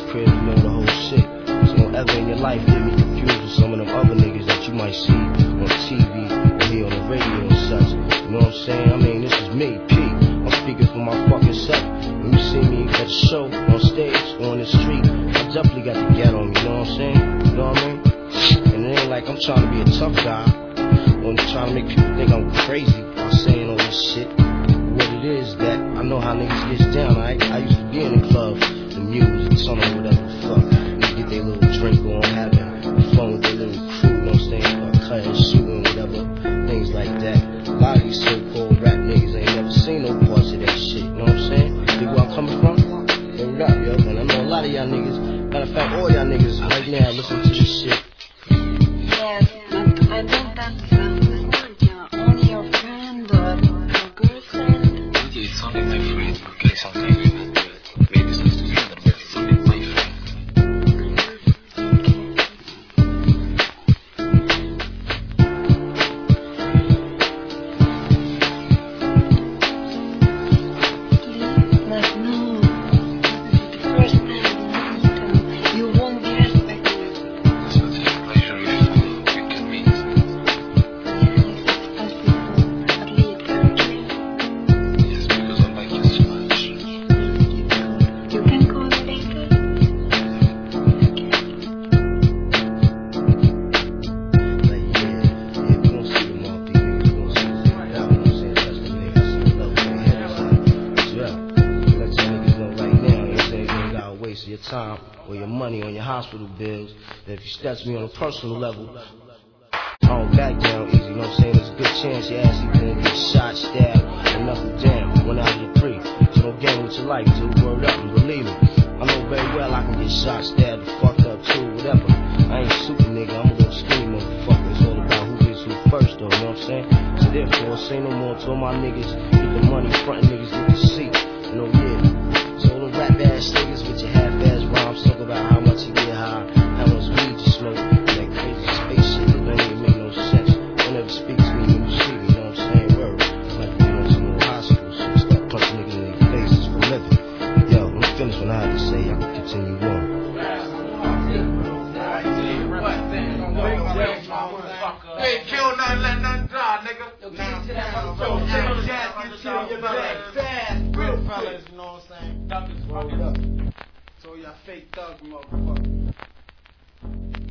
crib, you know the whole shit. So don't ever in your life get me confused with some of them other niggas that you might see on TV or hear on the radio and such. You know what I'm saying? I mean, this is me, P. I'm speaking for my fucking self. When you see me at the show, on stage, or on the street, I definitely got the get on me, you know what I'm saying? You know what I mean? And it ain't like I'm trying to be a tough guy, or I'm trying to make people think I'm crazy by saying all this shit. What it is that I know how niggas gets down, I used to be in the club, the music, something, whatever the fuck. They get their little drink on, having fun with their little crew, you know what I'm saying? Cutting, shooting, whatever, things like that. A lot of these so-called rap niggas ain't never seen no parts of that shit, you know what I'm saying? See where I'm coming from? Word up, yo. And I know a lot of y'all niggas, matter of fact, all y'all niggas right now listen to this shit. Yes, but I don't understand. Only your friend or your girlfriend? It's only my friend, okay, sometimes we might maybe sleep together, but it's only my friend. Your time or your money on your hospital bills. That if you stretch me on a personal level, I don't back down easy, you know what I'm saying? There's a good chance your ass either gonna get shot, stabbed, or knuckled down, 1 out of the 3. So don't game with your life, dude. Word up, and believe me, I know very well I can get shot, stabbed, fucked up too, whatever. I ain't super nigga, I'm a little skinny motherfucker. It's all about who gets who first though, you know what I'm saying? So therefore, say no more to all my niggas, get the money, frontin' niggas get the seat, you know, yeah. So all the rap ass niggas with your half-ass rhymes talk about how much you get high, how much weed you smoke, that crazy space shit that don't even make no sense. Don't ever speak to me when you see me, you know what I'm saying? Word. Like you on some little hospital shit, start punching niggas in their faces for living. Yo, I'm finished when I had to say, I can continue on. Hey, kill nothing, let nothing die, nigga. Yo, real fellas, you know what I'm saying? Thug is fucking up. So y'all fake thugs, motherfucker.